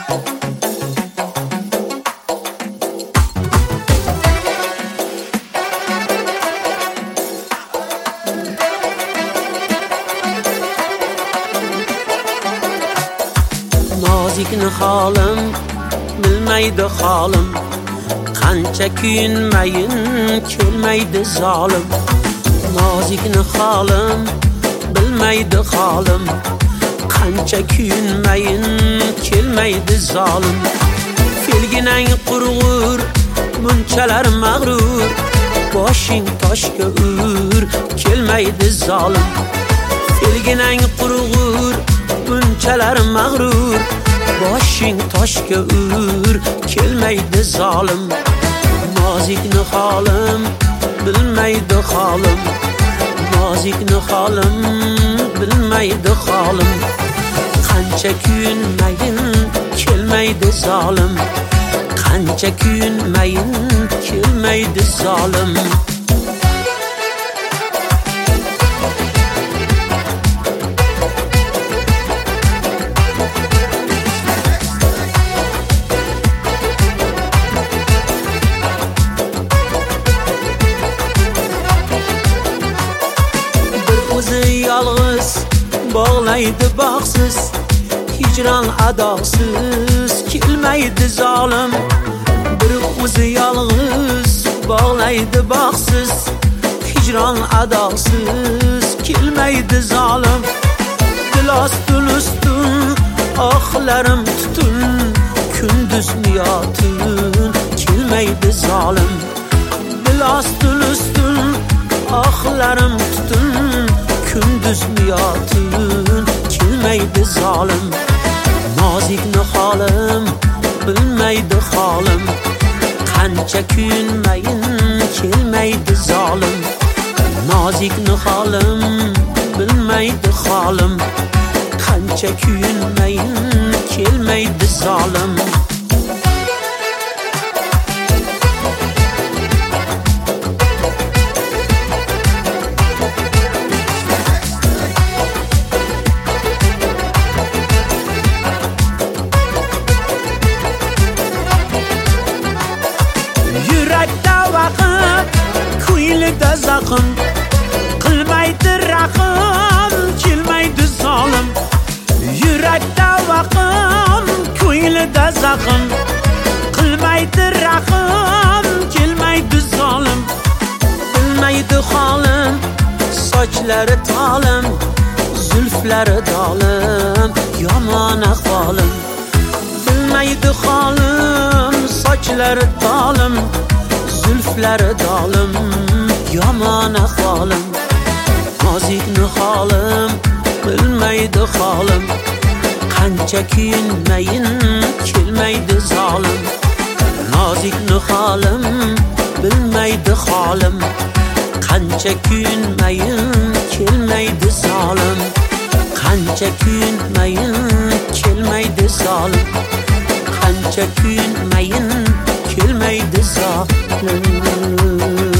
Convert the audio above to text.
Nozikni holim bilmaydi holim, qancha kuyinmayin kelmaydi zolim. Nozikni holim bilmaydi holim, qancha kuyinmayin kelmaydi zolim. Felginang qurg'ur bunchalar mag'rur, boshing toshga ur kelmaydi zolim. Felginang qurg'ur bunchalar mag'rur, boshing toshga ur kelmaydi zolim. Nozikni holim bilmaydi holim, nozikni holim bilmaydi holim, qancha kuyinmayin kelmaydi zolim, qancha kuyinmayin kelmaydi zolim. Yalğız bağlaydı baxsız, hicran adaqsız kelmaydi zolim. Bir o'zi yalğız bağlaydı baxsız, hicran adaqsız kelmaydi zolim. Dilastul ustun oxlarim tutun, kunduzmi yotun kelmaydi zolim. Dilastul ustun oxlarim tutun, kunduzmi yotun kelmaydi zolim. Nozikni holim bilmaydi holim, qancha kuyinmayin kelmaydi zolim. Nozikni holim bilmaydi holim, qancha kuyinmayin kelmaydi zolim. Ko'nglida zaqim qilmaydi rahim kelmaydi zolim. Yurakda vaqim ko'nglida zaqim qilmaydi rahim kelmaydi zolim. Bilmaydi holim sochlari tolim, zulflari dolim yomon ahvolim. Bilmaydi holim sochlari tolim, zulflari dolim yomon ahvolim. Nozikni holim bilmaydi holim, qancha kuyinmayin kelmaydi zolim. Nozikni holim bilmaydi holim, qancha kuyinmayin kelmaydi zolim. Qancha kuyinmayin kelmaydi zolim, qancha kuyinmayin kelmaydi zolim.